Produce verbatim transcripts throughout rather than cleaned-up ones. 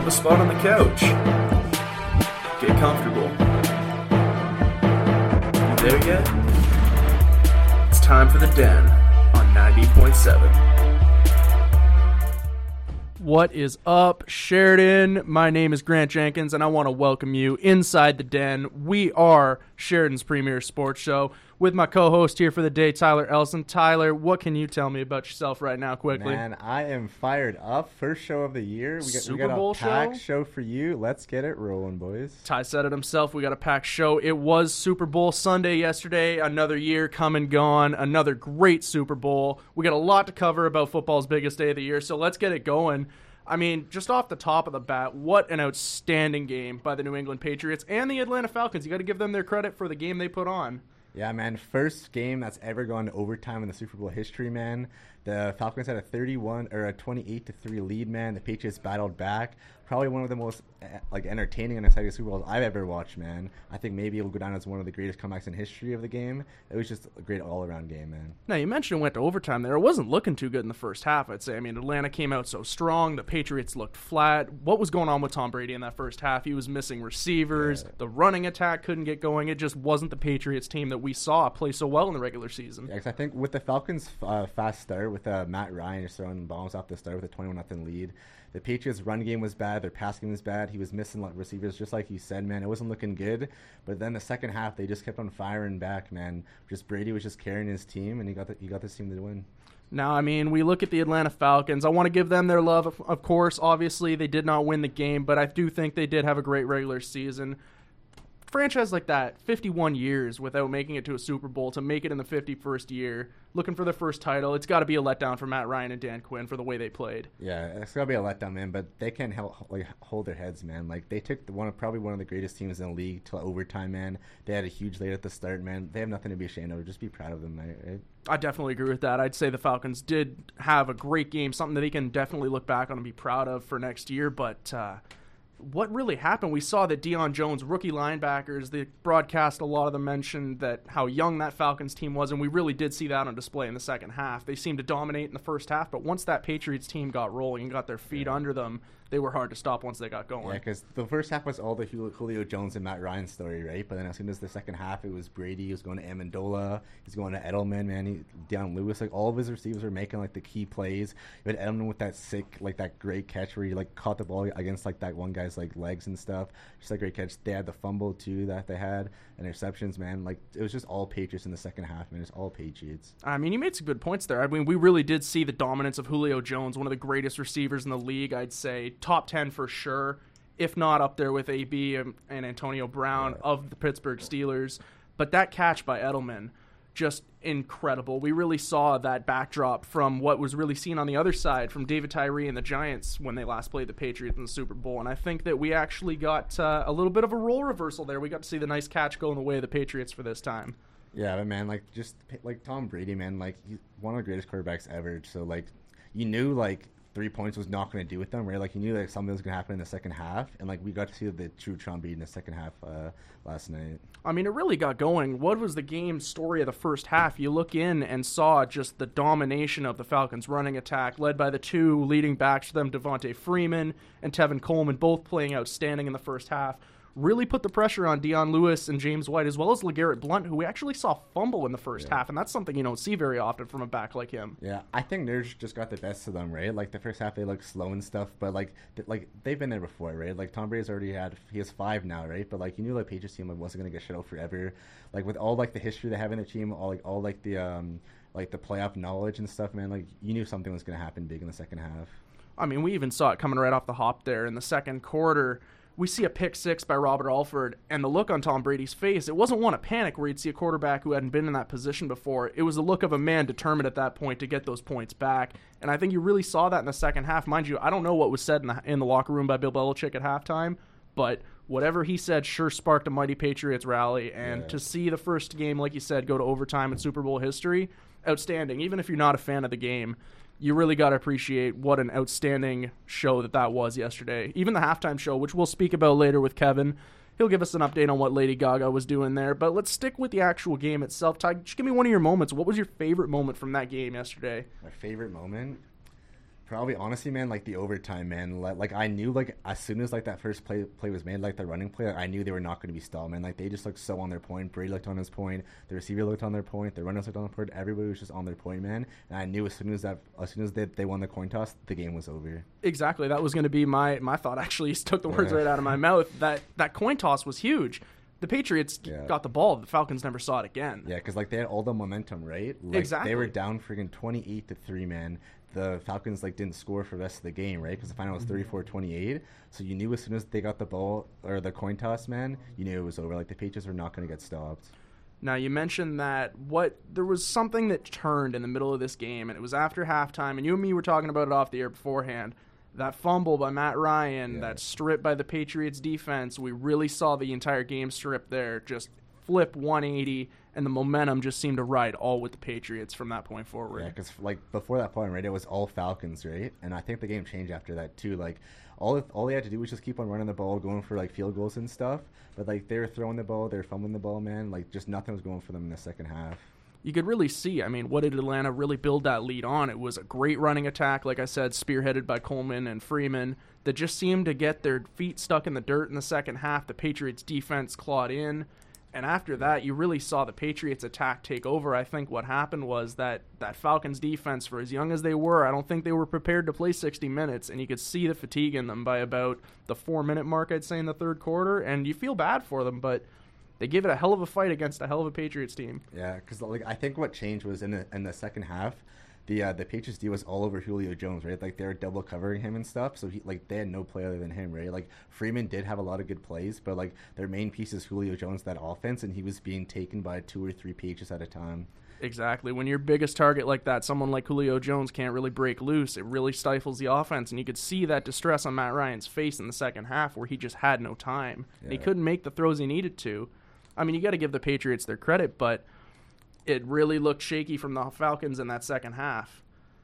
a spot on the couch. Get comfortable. You there yet? It's time for The Den on ninety point seven. What is up, Sheridan? My name is Grant Jenkins, and I want to welcome you inside The Den. We are Sheridan's premier sports show with my co-host here for the day, Tyler Elson. Tyler, what can you tell me about yourself right now, quickly? Man, I am fired up. First show of the year. We got, Super we got Bowl a packed show? show for you. Let's get it rolling, boys. Ty said it himself. We got a packed show. It was Super Bowl Sunday yesterday. Another year come and gone. Another great Super Bowl. We got a lot to cover about football's biggest day of the year, so let's get it going. I mean, just off the top of the bat, what an outstanding game by the New England Patriots and the Atlanta Falcons. You got to give them their credit for the game they put on. Yeah, man. First game that's ever gone to overtime in the Super Bowl history, man. The Falcons had a thirty-one or a twenty-eight to three lead, man. The Patriots battled back. Probably one of the most like entertaining and exciting Super Bowls I've ever watched, man. I think maybe it'll go down as one of the greatest comebacks in history of the game. It was just a great all-around game, man. Now, you mentioned it went to overtime there. It wasn't looking too good in the first half, I'd say. I mean, Atlanta came out so strong. The Patriots looked flat. What was going on with Tom Brady in that first half? He was missing receivers. Yeah. The running attack couldn't get going. It just wasn't the Patriots team that we saw play so well in the regular season. Yeah, 'cause I think with the Falcons' uh, fast start, with uh, Matt Ryan just throwing bombs off the start with a twenty-one nothing lead, the Patriots' run game was bad. Their pass game was bad. He was missing receivers, just like you said, man. It wasn't looking good. But then the second half, they just kept on firing back, man. Just Brady was just carrying his team, and he got the, he got this team to win. Now, I mean, we look at the Atlanta Falcons. I want to give them their love, of, of course. Obviously, they did not win the game, but I do think they did have a great regular season. Franchise like that, fifty-one years without making it to a Super Bowl, to make it in the fifty-first year, looking for their first title, it's got to be a letdown for Matt Ryan and Dan Quinn for the way they played. Yeah, it's got to be a letdown, man, but they can't help, like, hold their heads, man. Like, they took the one of, probably one of the greatest teams in the league to overtime, man. They had a huge lead at the start, man. They have nothing to be ashamed of. Just be proud of them, right? I definitely agree with that. I'd say the Falcons did have a great game, something that they can definitely look back on and be proud of for next year, but uh, what really happened, we saw that Deion Jones, rookie linebackers, the broadcast, a lot of them mentioned that how young that Falcons team was, and we really did see that on display in the second half. They seemed to dominate in the first half, but once that Patriots team got rolling and got their feet yeah. under them, they were hard to stop once they got going. Yeah, because the first half was all the Julio Jones and Matt Ryan story, right? But then as soon as the second half, it was Brady. He was going to Amendola. He's going to Edelman, man. He, Deion Lewis. Like, all of his receivers were making, like, the key plays. You had Edelman with that sick, like, that great catch where he, like, caught the ball against, like, that one guy's, like, legs and stuff. Just a great catch. They had the fumble, too, that they had. Interceptions, man. Like, it was just all Patriots in the second half, man. It's all Patriots. I mean, you made some good points there. I mean, we really did see the dominance of Julio Jones, one of the greatest receivers in the league, I'd say. Top ten for sure, if not up there with A B and, and Antonio Brown yeah. of the Pittsburgh Steelers. But that catch by Edelman, just incredible. We really saw that backdrop from what was really seen on the other side from David Tyree and the Giants when they last played the Patriots in the Super Bowl. And I think that we actually got uh, a little bit of a role reversal there. We got to see the nice catch go in the way of the Patriots for this time. Yeah, but man, like, just like Tom Brady, man, like, he's one of the greatest quarterbacks ever. So, like, you knew, like, three points was not going to do with them, right? Like, you knew that like, something was going to happen in the second half, and like we got to see the true Tom Brady in the second half uh, last night. I mean, it really got going. What was the game story of the first half? You look in and saw just the domination of the Falcons' running attack, led by the two leading backs for them, Devontae Freeman and Tevin Coleman, both playing outstanding in the first half. Really put the pressure on Deion Lewis and James White, as well as LeGarrette Blount, who we actually saw fumble in the first yeah. half, and that's something you don't see very often from a back like him. Yeah, I think Nerds just got the best of them, right? Like, the first half, they look slow and stuff, but, like, th- like they've been there before, right? Like, Tom Brady's already had, he has five now, right? But, like, you knew, like, Patriots team like, wasn't going to get shut out forever. Like, with all, like, the history they have in their team, all, like, all, like, the, um, like, the playoff knowledge and stuff, man, like, you knew something was going to happen big in the second half. I mean, we even saw it coming right off the hop there in the second quarter. We see a pick six by Robert Alford, and the look on Tom Brady's face, it wasn't one of panic where you'd see a quarterback who hadn't been in that position before. It was the look of a man determined at that point to get those points back, and I think you really saw that in the second half. Mind you, I don't know what was said in the, in the locker room by Bill Belichick at halftime, but whatever he said sure sparked a mighty Patriots rally, and yeah. to see the first game, like you said, go to overtime in Super Bowl history, outstanding. Even if you're not a fan of the game, you really got to appreciate what an outstanding show that that was yesterday. Even the halftime show, which we'll speak about later with Kevin. He'll give us an update on what Lady Gaga was doing there. But let's stick with the actual game itself. Ty, just give me one of your moments. What was your favorite moment from that game yesterday? My favorite moment? Probably, honestly, man, like the overtime, man. Like, like I knew, like as soon as like that first play play was made, like the running play, like, I knew they were not going to be stalled, man. Like they just looked so on their point. Brady looked on his point. The receiver looked on their point. The runners looked on their point. Everybody was just on their point, man. And I knew as soon as that, as soon as they, they won the coin toss, the game was over. Exactly, that was going to be my my thought. Actually, you took the words Yeah. right out of my mouth. That that coin toss was huge. The Patriots Yeah. got the ball. The Falcons never saw it again. Yeah, because like they had all the momentum, right? Like, Exactly. They were down freaking twenty-eight to three, man. The Falcons like didn't score for the rest of the game, right? Because the final was thirty-four twenty-eight. So you knew as soon as they got the ball or the coin toss, man, you knew it was over. Like the Patriots were not going to get stopped. Now, you mentioned that what there was something that turned in the middle of this game, and it was after halftime, and you and me were talking about it off the air beforehand. That fumble by Matt Ryan, Yeah. that strip by the Patriots defense, we really saw the entire game strip there just flip one eighty, and the momentum just seemed to ride all with the Patriots from that point forward. Yeah, because like before that point, right, it was all Falcons, right? And I think the game changed after that too. Like all all they had to do was just keep on running the ball, going for like field goals and stuff. But like they were throwing the ball, they were fumbling the ball, man. Like just nothing was going for them in the second half. You could really see, I mean, what did Atlanta really build that lead on? It was a great running attack, like I said, spearheaded by Coleman and Freeman, that just seemed to get their feet stuck in the dirt in the second half. The Patriots' defense clawed in. And after that, you really saw the Patriots' attack take over. I think what happened was that that Falcons' defense, for as young as they were, I don't think they were prepared to play sixty minutes, and you could see the fatigue in them by about the four-minute mark, I'd say, in the third quarter. And you feel bad for them, but they gave it a hell of a fight against a hell of a Patriots team. Yeah, because like I think what changed was in the in the second half, the uh, the Patriots D was all over Julio Jones, right? Like they were double covering him and stuff, so he like they had no play other than him, right? Like Freeman did have a lot of good plays, but like their main piece is Julio Jones, that offense, and he was being taken by two or three Patriots at a time. Exactly. When your biggest target like that, someone like Julio Jones, can't really break loose, it really stifles the offense, and you could see that distress on Matt Ryan's face in the second half where he just had no time. Yeah. He couldn't make the throws he needed to. I mean, you got to give the Patriots their credit, but it really looked shaky from the Falcons in that second half.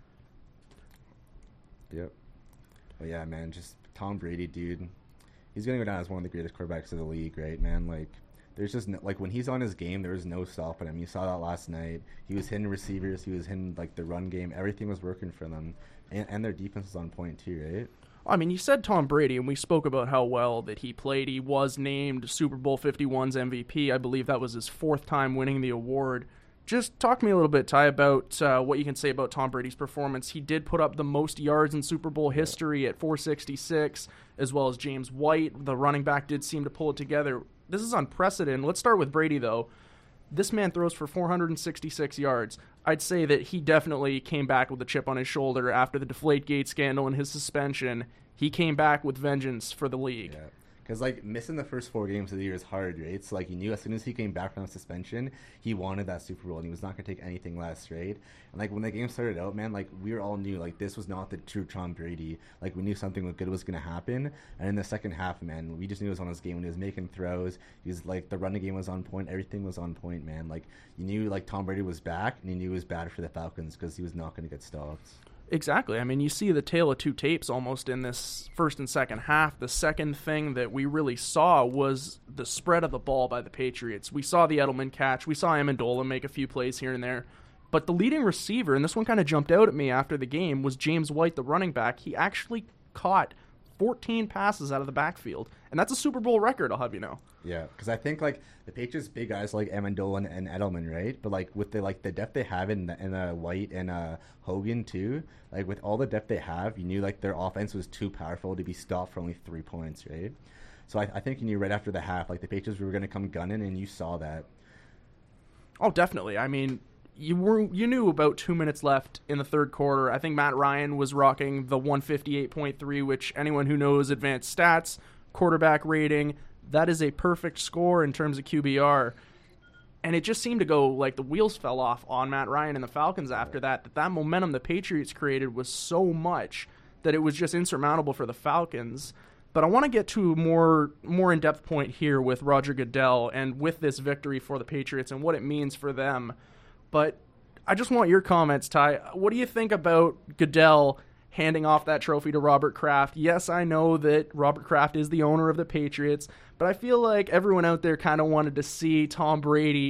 Yep. But yeah, man, just Tom Brady, dude. He's gonna go down as one of the greatest quarterbacks of the league, right, man? Like, there's just no, like when he's on his game, there is no stopping him. You saw that last night. He was hitting receivers. He was hitting like the run game. Everything was working for them, and, and their defense was on point too, right? I mean, you said Tom Brady, and we spoke about how well that he played. He was named Super Bowl fifty-one's M V P. I believe that was his fourth time winning the award. Just talk to me a little bit, Ty, about uh, what you can say about Tom Brady's performance. He did put up the most yards in Super Bowl history at four sixty-six, as well as James White. The running back did seem to pull it together. This is unprecedented. Let's start with Brady, though. This man throws for four hundred sixty-six yards. I'd say that he definitely came back with a chip on his shoulder after the Deflategate scandal and his suspension. He came back with vengeance for the league. Yeah. Because, like, missing the first four games of the year is hard, right? So, like, you knew as soon as he came back from the suspension, he wanted that Super Bowl, and he was not going to take anything less, right? And, like, when the game started out, man, like, we all knew, like, this was not the true Tom Brady. Like, we knew something good was going to happen. And in the second half, man, we just knew it was on his game. When he was making throws, he was, like, the running game was on point. Everything was on point, man. Like, you knew, like, Tom Brady was back, and you knew it was bad for the Falcons because he was not going to get stopped. Exactly. I mean, you see the tale of two tapes almost in this first and second half. The second thing that we really saw was the spread of the ball by the Patriots. We saw the Edelman catch. We saw Amendola make a few plays here and there. But the leading receiver, and this one kind of jumped out at me after the game, was James White, the running back. He actually caught fourteen passes out of the backfield. And that's a Super Bowl record, I'll have you know. Yeah, because I think like the Patriots' big guys like Amendola and, and Edelman, right? But like with the like the depth they have in in uh, White and uh, Hogan too, like with all the depth they have, you knew like their offense was too powerful to be stopped for only three points, right? So I, I think you knew right after the half, like the Patriots were going to come gunning, and you saw that. Oh, definitely. I mean, you were you knew about two minutes left in the third quarter. I think Matt Ryan was rocking the one fifty-eight point three, which anyone who knows advanced stats, quarterback rating, that is a perfect score in terms of Q B R. And it just seemed to go like the wheels fell off on Matt Ryan and the Falcons after that, that that momentum the Patriots created was so much that it was just insurmountable for the Falcons. But I want to get to a more, more in-depth point here with Roger Goodell and with this victory for the Patriots and what it means for them. But I just want your comments, Ty. What do you think about Goodell handing off that trophy to Robert Kraft? Yes, I know that Robert Kraft is the owner of the Patriots, but I feel like everyone out there kind of wanted to see Tom Brady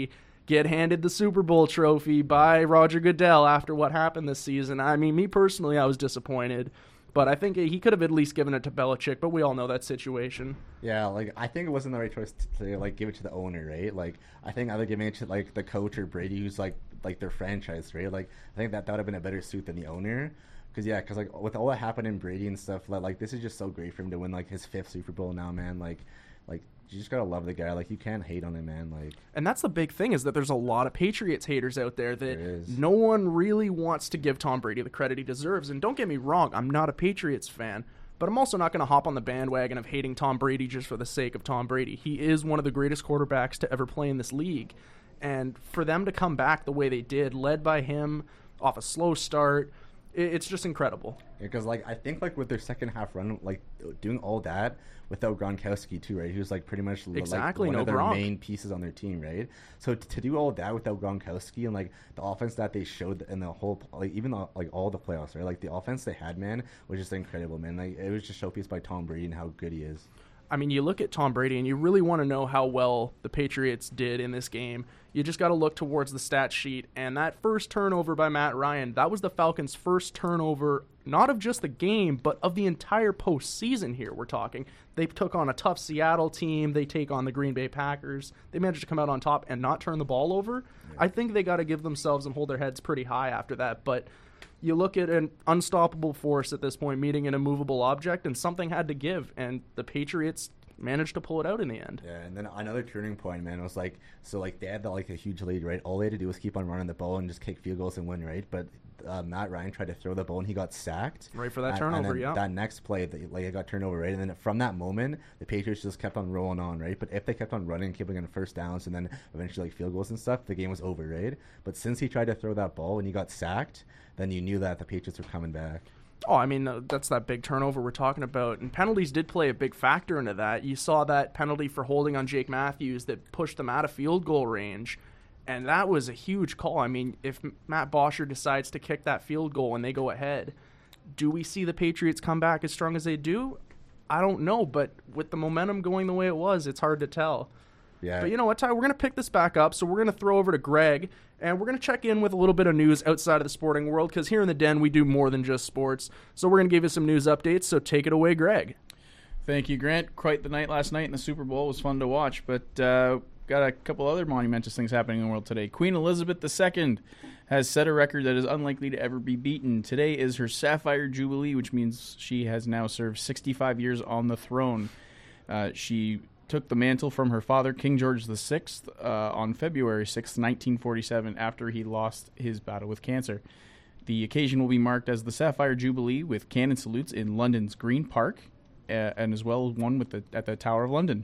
get handed the Super Bowl trophy by Roger Goodell after what happened this season. I mean, me personally, I was disappointed. But I think he could have at least given it to Belichick, but we all know that situation. Yeah, like, I think it wasn't the right choice to, to like, give it to the owner, right? Like, I think either giving it to, like, the coach or Brady, who's, like, like their franchise, right? Like, I think that, that would have been a better suit than the owner. Because, yeah, because, like, with all that happened in Brady and stuff, like, like, this is just so great for him to win, like, his fifth Super Bowl now, man. Like, like you just got to love the guy. Like, you can't hate on him, man. Like, and that's the big thing, is that there's a lot of Patriots haters out there that there no one really wants to give Tom Brady the credit he deserves. And don't get me wrong, I'm not a Patriots fan, but I'm also not going to hop on the bandwagon of hating Tom Brady just for the sake of Tom Brady. He is one of the greatest quarterbacks to ever play in this league. And for them to come back the way they did, led by him off a slow start, it's just incredible. Because, like, I think, like, with their second half run, like, doing all that without Gronkowski, too, right? He was, like, pretty much exactly, like, one no of their Gronk. main pieces on their team, right? So t- to do all that without Gronkowski and, like, the offense that they showed in the whole, like, even, the, like, all the playoffs, right? Like, the offense they had, man, was just incredible, man. Like, it was just showcased by Tom Brady and how good he is. I mean, you look at Tom Brady and you really want to know how well the Patriots did in this game. You just got to look towards the stat sheet. And that first turnover by Matt Ryan, that was the Falcons' first turnover, not of just the game, but of the entire postseason here, we're talking. They took on a tough Seattle team. They take on the Green Bay Packers. They managed to come out on top and not turn the ball over. Yeah. I think they got to give themselves and hold their heads pretty high after that. But you look at an unstoppable force at this point meeting an immovable object, and something had to give, and the Patriots managed to pull it out in the end. Yeah, and then another turning point, man, was like, so like they had the, like a huge lead, right? All they had to do was keep on running the ball and just kick field goals and win, right? But uh, Matt Ryan tried to throw the ball and he got sacked. Right for that and, turnover, and yeah. That next play, the, like it got turned over, right? And then from that moment, the Patriots just kept on rolling on, right? But if they kept on running, keeping on first downs, and then eventually like field goals and stuff, the game was over, right? But since he tried to throw that ball and he got sacked, then you knew that the Patriots were coming back. Oh, I mean, uh, that's that big turnover we're talking about. And penalties did play a big factor into that. You saw that penalty for holding on Jake Matthews that pushed them out of field goal range. And that was a huge call. I mean, if Matt Bosher decides to kick that field goal and they go ahead, do we see the Patriots come back as strong as they do? I don't know. But with the momentum going the way it was, it's hard to tell. Yeah. But you know what, Ty? We're going to pick this back up, so we're going to throw over to Greg, and we're going to check in with a little bit of news outside of the sporting world, because here in the Den, we do more than just sports. So we're going to give you some news updates, so take it away, Greg. Thank you, Grant. Quite the night last night in the Super Bowl. It was fun to watch, but uh, got a couple other monumentous things happening in the world today. Queen Elizabeth the Second has set a record that is unlikely to ever be beaten. Today is her Sapphire Jubilee, which means she has now served sixty-five years on the throne. Uh, she took the mantle from her father, King George the Sixth, uh, on February sixth, nineteen forty-seven, after he lost his battle with cancer. The occasion will be marked as the Sapphire Jubilee with cannon salutes in London's Green Park, uh, and as well as one with the, at the Tower of London.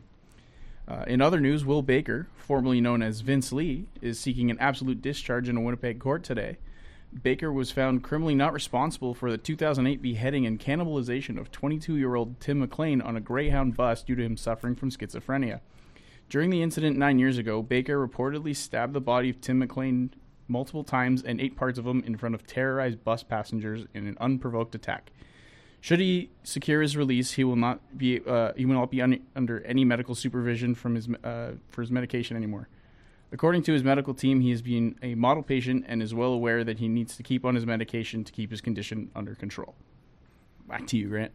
Uh, in other news, Will Baker, formerly known as Vince Lee, is seeking an absolute discharge in a Winnipeg court today. Baker was found criminally not responsible for the two thousand eight beheading and cannibalization of twenty-two-year-old Tim McLean on a Greyhound bus due to him suffering from schizophrenia. During the incident nine years ago, Baker reportedly stabbed the body of Tim McLean multiple times and ate parts of him in front of terrorized bus passengers in an unprovoked attack. Should he secure his release, he will not be uh, he will not be un- under any medical supervision from his uh, for his medication anymore. According to his medical team, he has been a model patient and is well aware that he needs to keep on his medication to keep his condition under control. Back to you, Grant.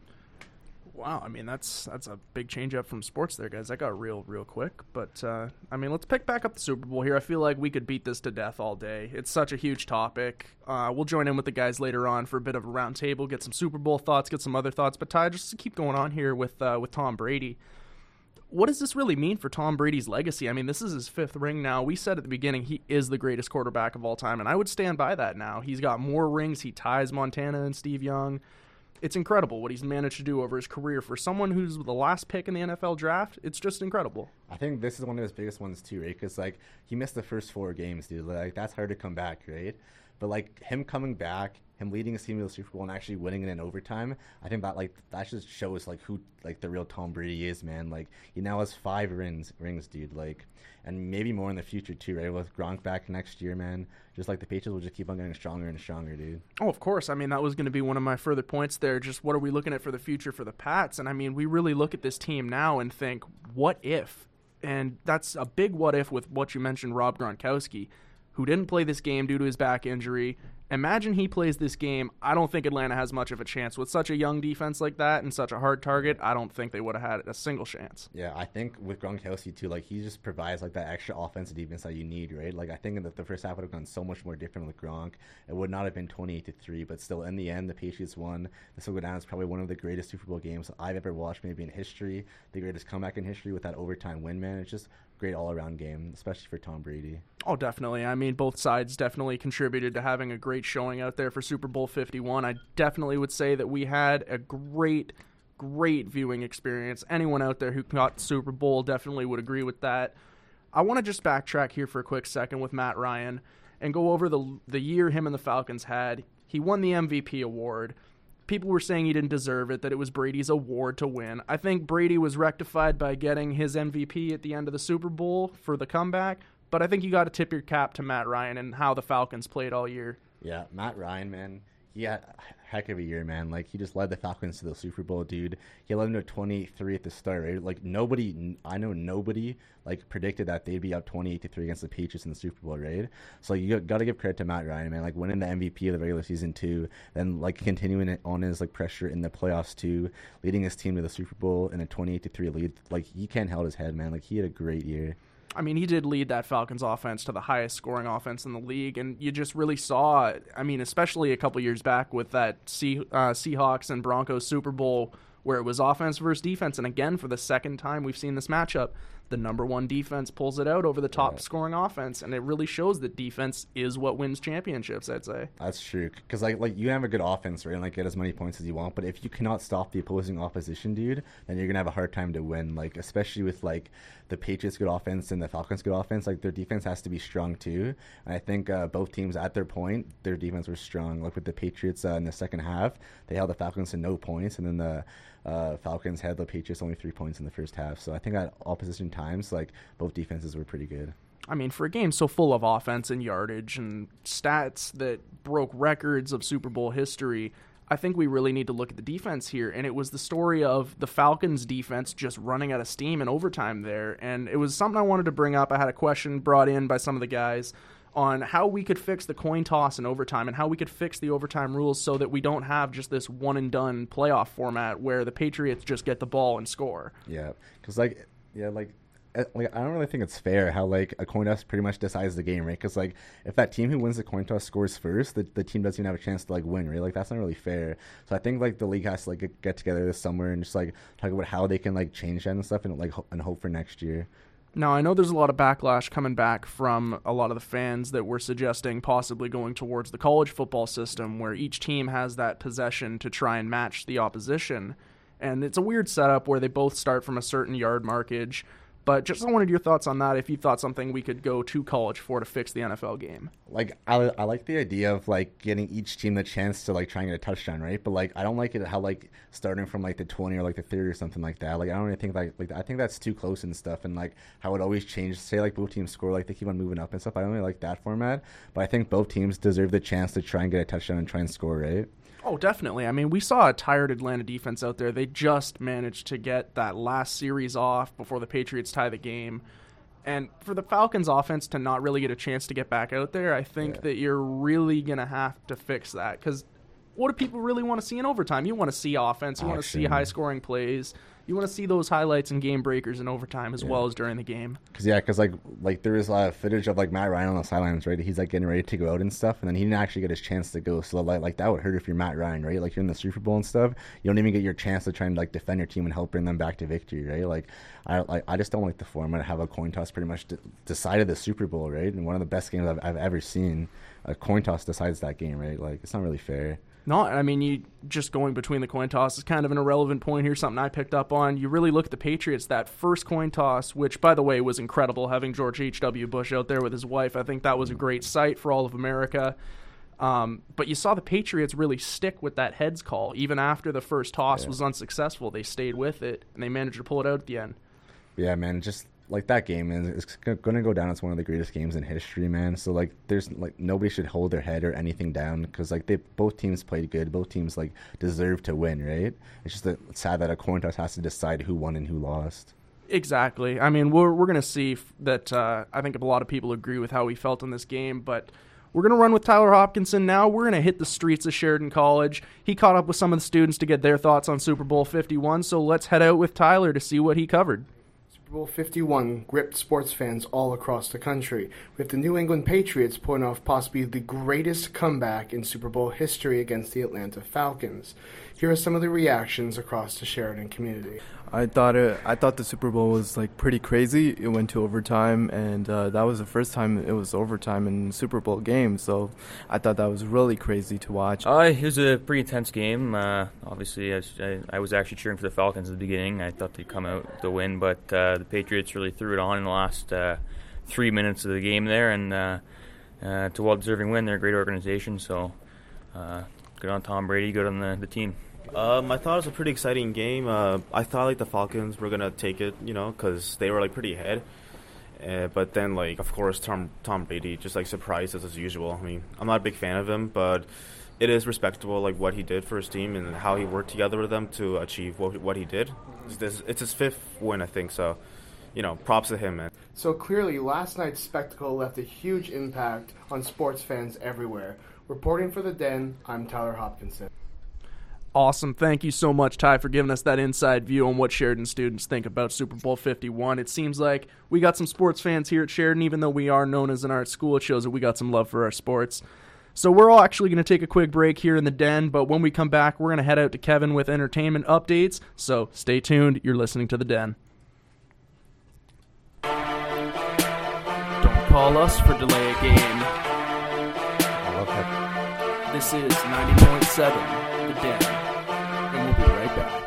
Wow, I mean, that's that's a big change up from sports there, guys. That got real, real quick. But, uh, I mean, let's pick back up the Super Bowl here. I feel like we could beat this to death all day. It's such a huge topic. Uh, we'll join in with the guys later on for a bit of a round table, get some Super Bowl thoughts, get some other thoughts. But, Ty, just to keep going on here with uh, with Tom Brady, what does this really mean for Tom Brady's legacy? I mean, this is his fifth ring now. We said at the beginning he is the greatest quarterback of all time, and I would stand by that now. He's got more rings. He ties Montana and Steve Young. It's incredible what he's managed to do over his career. For someone who's the last pick in the N F L draft, it's just incredible. I think this is one of his biggest ones too, right? Because, like, he missed the first four games, dude. Like, that's hard to come back, right? But, like, him coming back, him leading his team to the Super Bowl and actually winning it in overtime, I think that, like, that just shows, like, who, like, the real Tom Brady is, man. Like, he now has five rings, rings, dude. Like, and maybe more in the future, too, right? With Gronk back next year, man. Just, like, the Patriots will just keep on getting stronger and stronger, dude. Oh, of course. I mean, that was going to be one of my further points there. Just what are we looking at for the future for the Pats? And, I mean, we really look at this team now and think, what if? And that's a big what if with what you mentioned, Rob Gronkowski, who didn't play this game due to his back injury. Imagine he plays this game. I don't think Atlanta has much of a chance. With such a young defense like that and such a hard target, I don't think they would have had a single chance. Yeah, I think with Gronkowski, too, like, he just provides, like, that extra offensive defense that you need, right? Like, I think that the first half would have gone so much more different with Gronk. It would not have been twenty-eight to three, but still, in the end, the Patriots won. This will go down as probably one of the greatest Super Bowl games I've ever watched, maybe in history. The greatest comeback in history with that overtime win, man. It's just great all-around game, especially for Tom Brady. Oh, definitely. I mean, both sides definitely contributed to having a great showing out there for Super Bowl fifty-one. I definitely would say that we had a great, great viewing experience. Anyone out there who got Super Bowl definitely would agree with that. I want to just backtrack here for a quick second with Matt Ryan and go over the the year him and the Falcons had. He won the M V P award. People were saying he didn't deserve it, that it was Brady's award to win. I think Brady was rectified by getting his M V P at the end of the Super Bowl for the comeback, but I think you got to tip your cap to Matt Ryan and how the Falcons played all year. Yeah, Matt Ryan, man, he had a heck of a year, man. Like, he just led the Falcons to the Super Bowl, dude. He led them to twenty-three at the start, right? Like, nobody, I know nobody, like, predicted that they'd be up twenty-eight to three against the Patriots in the Super Bowl, right? So you got to give credit to Matt Ryan, man. Like, winning the M V P of the regular season, too. Then, like, continuing it on his, like, pressure in the playoffs, too. Leading his team to the Super Bowl in a twenty-eight to three lead. Like, he can't held his head, man. Like, he had a great year. I mean, he did lead that Falcons offense to the highest scoring offense in the league, and you just really saw, I mean, especially a couple years back with that C, uh, Seahawks and Broncos Super Bowl where it was offense versus defense, and again, for the second time we've seen this matchup, the number one defense pulls it out over the top yeah. scoring offense, and it really shows that defense is what wins championships, I'd say. That's true, because like like you have a good offense, right, and like get as many points as you want, but if you cannot stop the opposing opposition, dude, then you're gonna have a hard time to win. Like, especially with like the Patriots' good offense and the Falcons' good offense, like their defense has to be strong too. And I think uh, both teams at their point, their defense was strong. Like with the Patriots uh, in the second half, they held the Falcons to no points, and then the uh, Falcons had the Patriots only three points in the first half. So I think at opposition times, like both defenses were pretty good. I mean, for a game so full of offense and yardage and stats that broke records of Super Bowl history, I think we really need to look at the defense here. And it was the story of the Falcons defense just running out of steam in overtime there. And it was something I wanted to bring up. I had a question brought in by some of the guys on how we could fix the coin toss in overtime and how we could fix the overtime rules so that we don't have just this one-and-done playoff format where the Patriots just get the ball and score. Yeah, because, like, yeah, like, like I don't really think it's fair how, like, a coin toss pretty much decides the game, right? Because, like, if that team who wins the coin toss scores first, the, the team doesn't even have a chance to, like, win, right? Like, that's not really fair. So I think, like, the league has to, like, get, get together this summer and just, like, talk about how they can, like, change that and stuff and, like, ho- and hope for next year. Now, I know there's a lot of backlash coming back from a lot of the fans that were suggesting possibly going towards the college football system where each team has that possession to try and match the opposition. And it's a weird setup where they both start from a certain yard markage. But just I wanted your thoughts on that, if you thought something we could go to college for to fix the N F L game. Like, I, I like the idea of, like, getting each team the chance to, like, try and get a touchdown, right? But, like, I don't like it how, like, starting from, like, the twenty or, like, the thirty or something like that. Like, I don't really think, like, like I think that's too close and stuff. And, like, how it always changes. Say, like, both teams score, like, they keep on moving up and stuff. I don't really like that format. But I think both teams deserve the chance to try and get a touchdown and try and score, right? Oh, definitely. I mean, we saw a tired Atlanta defense out there. They just managed to get that last series off before the Patriots tie the game. And for the Falcons offense to not really get a chance to get back out there, I think yeah. that you're really going to have to fix that. Because what do people really want to see in overtime? You want to see offense. You want to see high-scoring plays. You want to see those highlights and game breakers in overtime as yeah. well as during the game. Cause yeah, because like like there was a lot of footage of like Matt Ryan on the sidelines, right? He's like getting ready to go out and stuff, and then he didn't actually get his chance to go. So like like that would hurt if you're Matt Ryan, right? Like you're in the Super Bowl and stuff, you don't even get your chance to try and like defend your team and help bring them back to victory, right? Like I like I just don't like the format of have a coin toss pretty much de- decided the Super Bowl, right? And one of the best games I've, I've ever seen, a coin toss decides that game, right? Like it's not really fair. No, I mean, you just going between the coin toss is kind of an irrelevant point here, something I picked up on. You really look at the Patriots, that first coin toss, which, by the way, was incredible, having George H W. Bush out there with his wife. I think that was a great sight for all of America. Um, but you saw the Patriots really stick with that heads call. Even after the first toss yeah. was unsuccessful, they stayed with it, and they managed to pull it out at the end. Yeah, man, just like that game is it's going to go down as one of the greatest games in history, man. So like there's like nobody should hold their head or anything down because like they both teams played good, both teams like deserve to win, right? It's just that it's sad that a coin toss has to decide who won and who lost. Exactly. I mean, we're we're going to see f- that uh, I think a lot of people agree with how he felt in this game, but we're going to run with Tyler Hopkinson now. We're going to hit the streets of Sheridan College. He caught up with some of the students to get their thoughts on Super Bowl fifty-one, so let's head out with Tyler to see what he covered. Super Bowl fifty-one gripped sports fans all across the country, with the New England Patriots pulling off possibly the greatest comeback in Super Bowl history against the Atlanta Falcons. Here are some of the reactions across the Sheridan community. I thought it. I thought the Super Bowl was like pretty crazy. It went to overtime, and uh, that was the first time it was overtime in Super Bowl game. So I thought that was really crazy to watch. Uh, it was a pretty intense game. Uh, obviously, I, I, I was actually cheering for the Falcons at the beginning. I thought they'd come out with the win, but uh, the Patriots really threw it on in the last uh, three minutes of the game there, and uh, uh, it's a well-deserving win. They're a great organization, so uh, good on Tom Brady, good on the, the team. Um, I thought it was a pretty exciting game. Uh, I thought like the Falcons were gonna take it, you know, because they were like pretty ahead. Uh, but then, like, of course, Tom Tom Brady just like surprised us as usual. I mean, I'm not a big fan of him, but it is respectable, like what he did for his team and how he worked together with them to achieve what what he did. It's, this, it's his fifth win, I think. So, you know, props to him, man. So clearly, last night's spectacle left a huge impact on sports fans everywhere. Reporting for The Den, I'm Tyler Hopkinson. Awesome. Thank you so much, Ty, for giving us that inside view on what Sheridan students think about Super Bowl fifty-one. It seems like we got some sports fans here at Sheridan. Even though we are known as an art school, it shows that we got some love for our sports. So we're all actually going to take a quick break here in the Den, but when we come back, we're going to head out to Kevin with entertainment updates. So stay tuned. You're listening to the Den. Don't call us for delay a game. I love that. This is ninety point seven, the Den. And we'll be right back.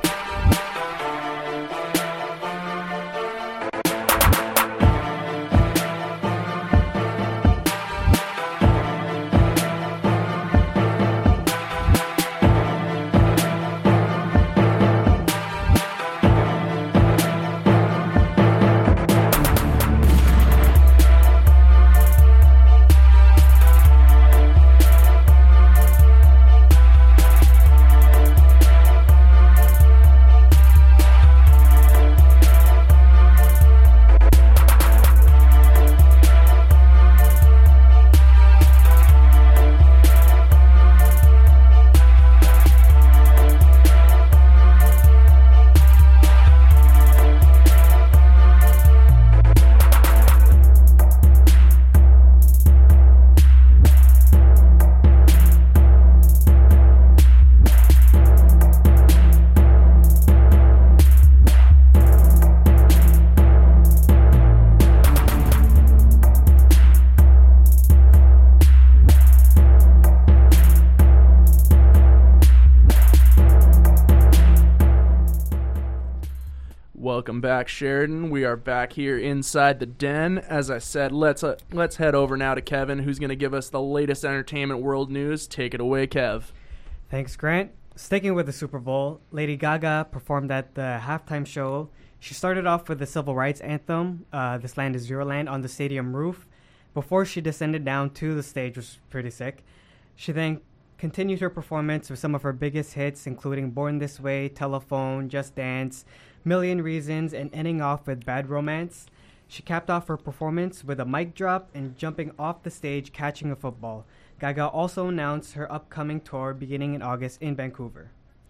Welcome back, Sheridan. We are back here inside the Den. As I said, let's uh, let's head over now to Kevin, who's going to give us the latest entertainment world news. Take it away, Kev. Thanks, Grant. Sticking with the Super Bowl, Lady Gaga performed at the halftime show. She started off with the civil rights anthem, uh, This Land Is Your Land, on the stadium roof, before she descended down to the stage, which was pretty sick. She then continued her performance with some of her biggest hits, including Born This Way, Telephone, Just Dance, Million Reasons, and ending off with Bad Romance. She capped off her performance with a mic drop and jumping off the stage catching a football. Gaga also announced her upcoming tour beginning in August in Vancouver.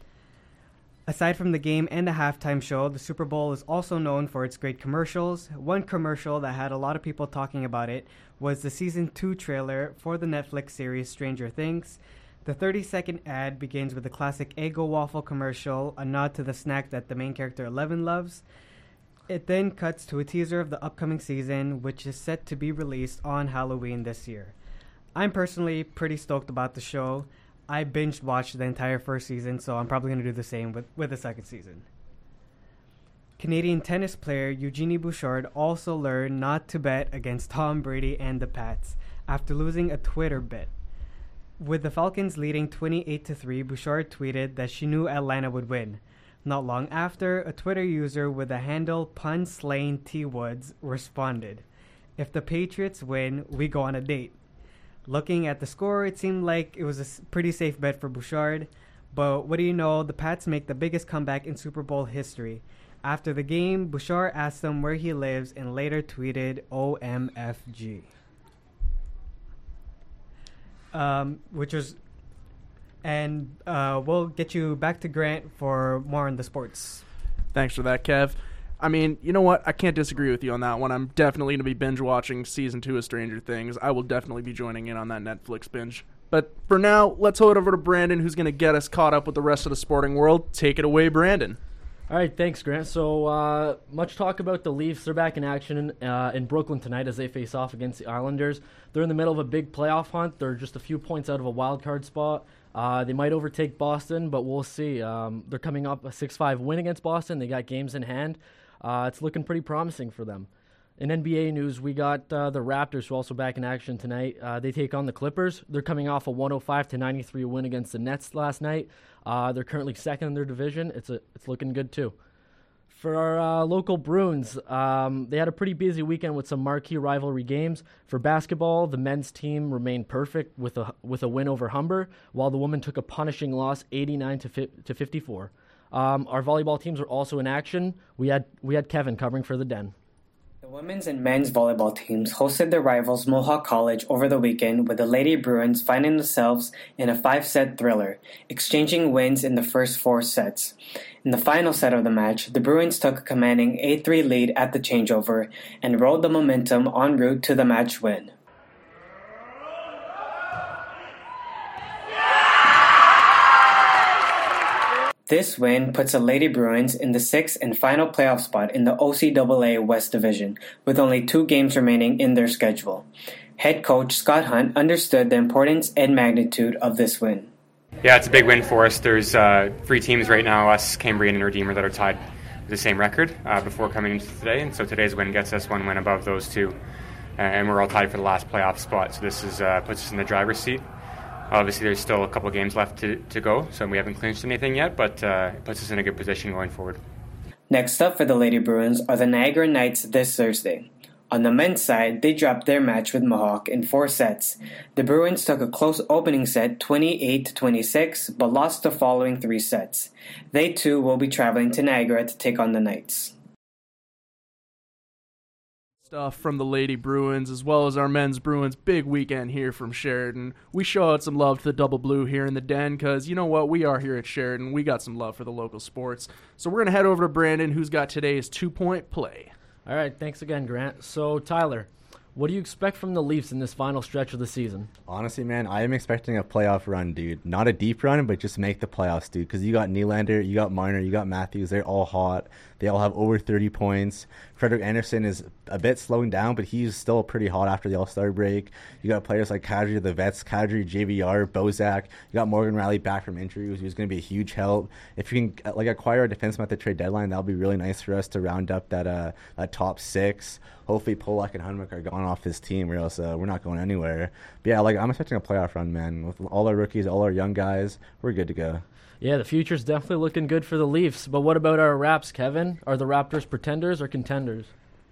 Aside from the game and the halftime show, the Super Bowl is also known for its great commercials. One commercial that had a lot of people talking about it was the season two trailer for the Netflix series Stranger Things. The thirty-second ad begins with the classic Eggo waffle commercial, a nod to the snack that the main character Eleven loves. It then cuts to a teaser of the upcoming season, which is set to be released on Halloween this year. I'm personally pretty stoked about the show. I binged watched the entire first season, so I'm probably going to do the same with, with the second season. Canadian tennis player Eugenie Bouchard also learned not to bet against Tom Brady and the Pats after losing a Twitter bet. With the Falcons leading twenty-eight to three, Bouchard tweeted that she knew Atlanta would win. Not long after, a Twitter user with the handle PunSlayingTWoods responded, "If the Patriots win, we go on a date." Looking at the score, it seemed like it was a pretty safe bet for Bouchard. But what do you know, the Pats make the biggest comeback in Super Bowl history. After the game, Bouchard asked him where he lives and later tweeted O M F G. Um, which was, and uh, we'll get you back to Grant for more on the sports. Thanks for that, Kev. I mean, you know what? I can't disagree with you on that one. I'm definitely going to be binge watching season two of Stranger Things. I will definitely be joining in on that Netflix binge. But for now, let's hold it over to Brandon, who's going to get us caught up with the rest of the sporting world. Take it away, Brandon. All right, thanks, Grant. So uh, much talk about the Leafs. They're back in action uh, in Brooklyn tonight as they face off against the Islanders. They're in the middle of a big playoff hunt. They're just a few points out of a wild card spot. Uh, they might overtake Boston, but we'll see. Um, they're coming up a six five win against Boston. They got games in hand. Uh, it's looking pretty promising for them. In N B A news, we got uh, the Raptors, who are also back in action tonight. Uh, they take on the Clippers. They're coming off a one oh five to ninety-three win against the Nets last night. Uh, they're currently second in their division. It's a, it's looking good too. For our uh, local Bruins, um, they had a pretty busy weekend with some marquee rivalry games. For basketball, the men's team remained perfect with a with a win over Humber, while the women took a punishing loss, eighty-nine to fifty-four. Um, our volleyball teams were also in action. We had we had Kevin covering for the Den. The women's and men's volleyball teams hosted their rivals Mohawk College over the weekend, with the Lady Bruins finding themselves in a five-set thriller, exchanging wins in the first four sets. In the final set of the match, the Bruins took a commanding eight three lead at the changeover and rode the momentum en route to the match win. This win puts the Lady Bruins in the sixth and final playoff spot in the O C A A West Division, with only two games remaining in their schedule. Head coach Scott Hunt understood the importance and magnitude of this win. Yeah, it's a big win for us. There's uh, three teams right now, us, Cambrian, and Redeemer, that are tied with the same record uh, before coming into today, and so today's win gets us one win above those two, uh, and we're all tied for the last playoff spot, so this is uh, puts us in the driver's seat. Obviously, there's still a couple of games left to, to go, so we haven't clinched anything yet, but uh, it puts us in a good position going forward. Next up for the Lady Bruins are the Niagara Knights this Thursday. On the men's side, they dropped their match with Mohawk in four sets. The Bruins took a close opening set, twenty-eight to twenty-six, but lost the following three sets. They too will be traveling to Niagara to take on the Knights. Stuff from the Lady Bruins as well as our men's Bruins. Big weekend here from Sheridan. We show out some love to the Double Blue here in the Den because you know what, we are here at Sheridan. We got some love for the local sports. So we're going to head over to Brandon, who's got today's two-point play. All right, thanks again, Grant. So Tyler, what do you expect from the Leafs in this final stretch of the season? Honestly, man, I am expecting a playoff run, dude. Not a deep run, but just make the playoffs, dude. Because you got Nylander, you got Marner, you got Matthews. They're all hot. They all have over thirty points. Frederik Andersen is a bit slowing down, but he's still pretty hot after the All-Star break. You got players like Kadri, the vets, Kadri, J V R, Bozak. You got Morgan Riley back from injury, who's going to be a huge help. If you can like acquire a defenseman at the trade deadline, that'll be really nice for us to round up that uh, that top six. Hopefully Polak and Hunwick are gone off this team, or else uh, we're not going anywhere. But yeah, like I'm expecting a playoff run, man. With all our rookies, all our young guys, we're good to go. Yeah, the future's definitely looking good for the Leafs. But what about our Raps, Kevin? Are the Raptors pretenders or contenders?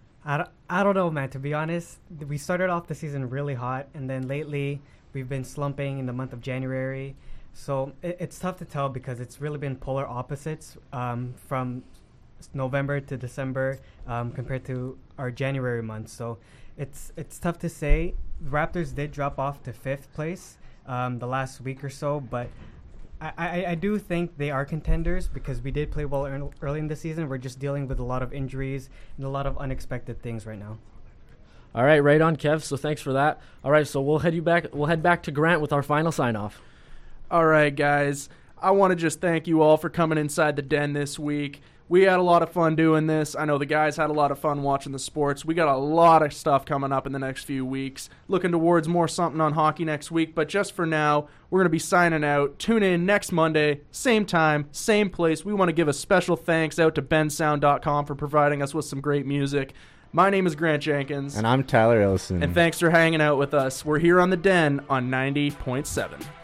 I don't, I don't know, man. To be honest, we started off the season really hot, and then lately we've been slumping in the month of January. So it, it's tough to tell because it's really been polar opposites um, from November to December um, compared to our January month. So it's it's tough to say. The Raptors did drop off to fifth place um, the last week or so, but I, I, I do think they are contenders because we did play well early in the season. We're just dealing with a lot of injuries and a lot of unexpected things right now. All right, right on, Kev. So thanks for that. All right, so we'll head you back. We'll head back to Grant with our final sign off. All right, guys. I want to just thank you all for coming inside the Den this week. We had a lot of fun doing this. I know the guys had a lot of fun watching the sports. We got a lot of stuff coming up in the next few weeks. Looking towards more something on hockey next week. But just for now, we're going to be signing out. Tune in next Monday, same time, same place. We want to give a special thanks out to Ben Sound dot com for providing us with some great music. My name is Grant Jenkins. And I'm Tyler Ellison. And thanks for hanging out with us. We're here on The Den on ninety point seven.